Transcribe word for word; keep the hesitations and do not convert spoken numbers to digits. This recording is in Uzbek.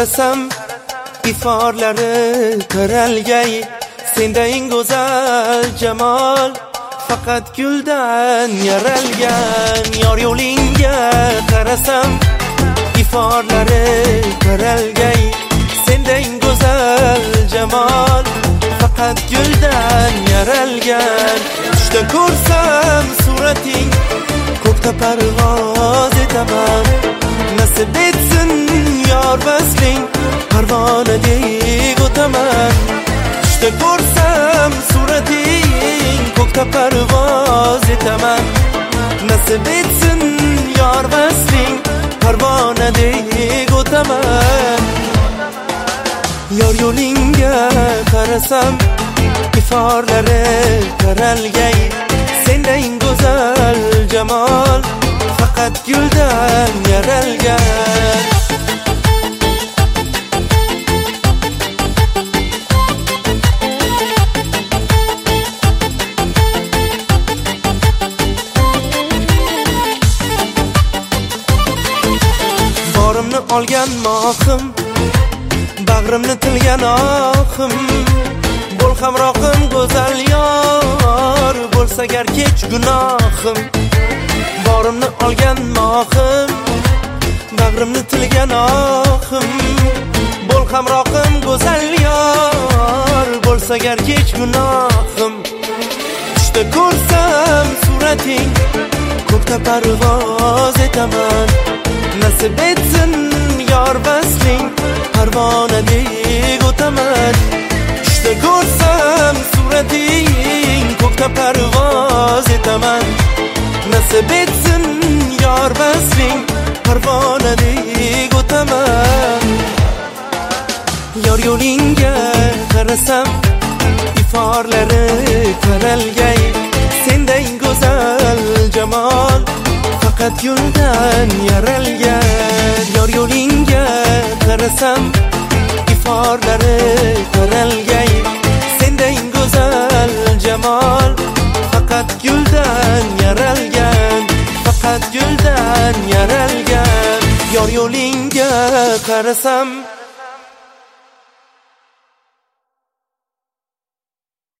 qarasam iforlari qaralgay, sendaying go'zal jamol faqat guldan yaralgan. Yor yo'lingga qarasam iforlari qaralgay, sendaying go'zal jamol faqat guldan yaralgan. Tushda ko'rsam surating, ko'kda parvoz etaman. Nasib etsin yor vasling, parvonadek o'taman. Tushda ko'rsam surating, ko'kda parvoz etaman. Nasib etsin yor vasling, parvonadek o'taman. Yor yo'lingga qarasam iforlari qaralgay, sendaying go'zal jamol faqat guldan yaralgan. Borimni olgan mohim, bag'rimni tilgan oxim, bo'l hamrohim go'zal yor, bo'lsa gar kech gunohim. Borimni olgan mohim, bag'rimni tilgan oxim, bo'l hamrohim go'zal yor, bo'lsa gar kech gunohim. Tushda ko'rsam surating, ko'kda parvoz etaman. Nasib etsin yor vasling, parvonadek o'taman. Tushda ko'rsam surating, ko'kda parvoz etaman. Nasib etsin yor vasling, parvonadek o'taman. Yor yo'lingga qarasam iforlari qaralgay, sendaying go'zal jamol faqat guldan yaralgan. Yor yo'lingga qarasam iforlari qaralgay, sendaying go'zal jamol faqat guldan yaralgan. Faqat guldan yaralgan. Yor yo'lingga qarasam